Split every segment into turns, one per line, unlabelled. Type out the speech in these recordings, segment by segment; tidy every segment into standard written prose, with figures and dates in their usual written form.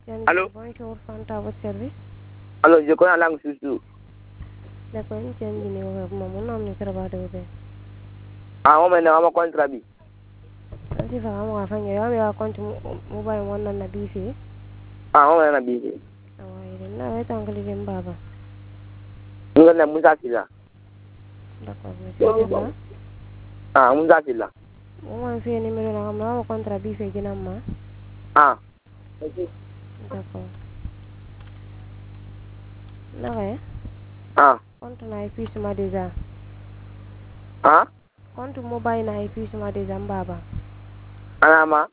Allô?
Bonjour, Fanta, à votre service.
Alors, je connais la langue Soussou.
D'accord, nous sommes venus mon nom est travail de
Ah, on m'a dit contrat bi.
Asi fa am wa fanya ya ya compte mobile wannan na bifi.
Ah, on m'a dit bi.
Awa idan na wai tankali gen baba.
Nga na Musa Sila.
D'accord, monsieur Silla.
Ah, Musa Sila.
On va faire numéro na ma contrat bifi gina ma.
Ah.
D'accord. Na ouais.
Ah.
Compte na ici sur déjà.
Ah.
Compte mobile na ici sur déjà baba.
Anama.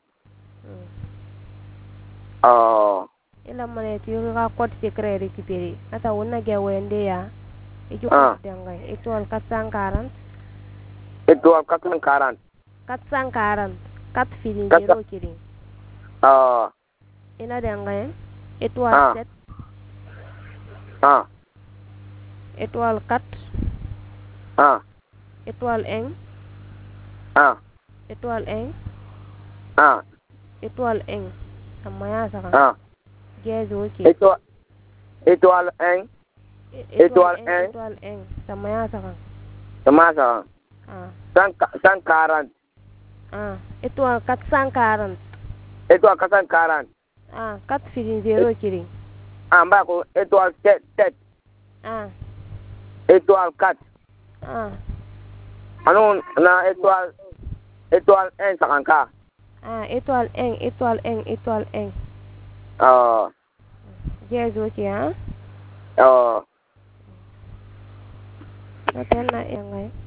Oh.
Ila mane ti ka code secret récupérer. Ata wonna ga wende ya. Ejo
Ah.
dangay étoile 440
Étoile 440.
440 4 filin 0 kiri.
Ah.
Ina dangay étoile
Ah.
7
Ah.
étoile 4
Ah.
étoile 1
Ah.
étoile 1
Ah.
étoile 1 samaya saka
Ah.
gezo ki
Étoile 1. Étoile 1.
étoile 1 samaya saka
Comment ça?
ah
140.
ah étoile 440
Étoile 440.
ah 4 filin 0 kiri
Ah, bah, étoile 7.
ah
Étoile 4.
ah
Alors, on a étoile 1, 50.
ah étoile 1 étoile 1 étoile 1
Ah.
gezo ki ah
Ah.
Hotel na yang